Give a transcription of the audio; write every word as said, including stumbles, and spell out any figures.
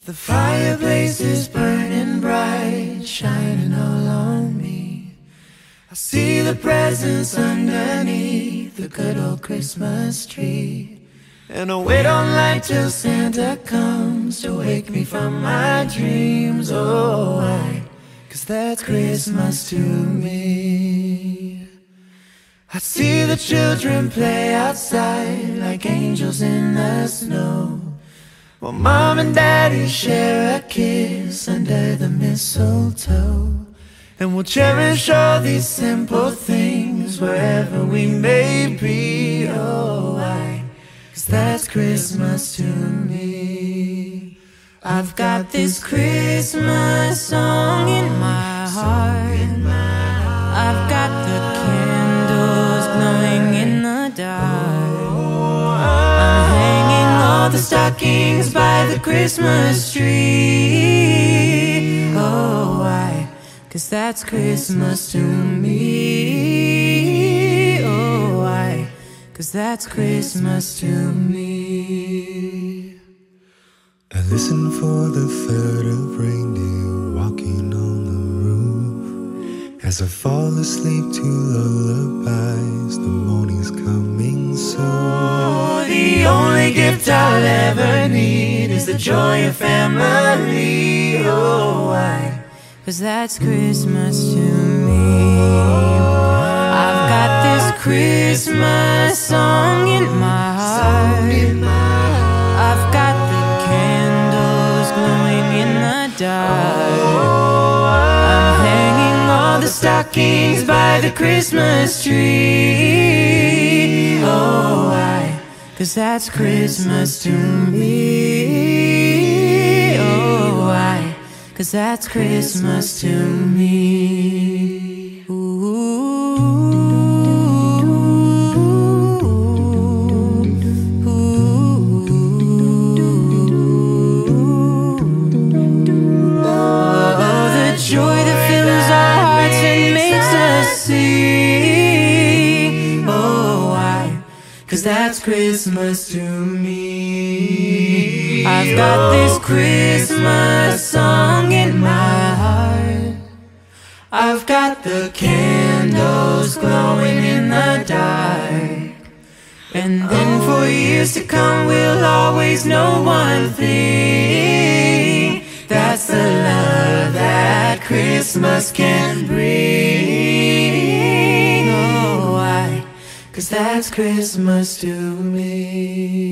The fireplace is burning bright, shining all on me. I see the presents underneath the good old Christmas tree. And I wait online till Santa comes to wake me from my dreams. Oh, why? 'Cause that's Christmas to me. I see the children play outside like angels in the snow, while Mom and Daddy share a kiss under the mistletoe. And we'll cherish all these simple things wherever we may be. Oh, why? 'Cause that's Christmas to me. I've got this Christmas song in my heart. I've got the candles glowing in the dark. I'm hanging all the stockings by the Christmas tree. Oh, why? 'Cause that's Christmas to me. Oh, why? 'Cause that's Christmas to me. I listen for the third of reindeer walking on the roof. As I fall asleep to lullabies, the morning's coming soon. Oh, the only gift I'll ever need is the joy of family. Oh, why? 'Cause that's Christmas to me. I've got this Christmas song in my heart. I've got the candles glowing in the dark. I'm hanging all the stockings by the Christmas tree. Oh, why? 'Cause that's Christmas to me. Oh, why? 'Cause that's Christmas to me. Ooh. Joy that fills our hearts and makes us sing. Oh, why? 'Cause that's Christmas to me. I've got this Christmas song in my heart. I've got the candles glowing in the dark. And then for years to come we'll always know one thing. That's the love that Christmas can bring. Oh, why? 'Cause that's Christmas to me.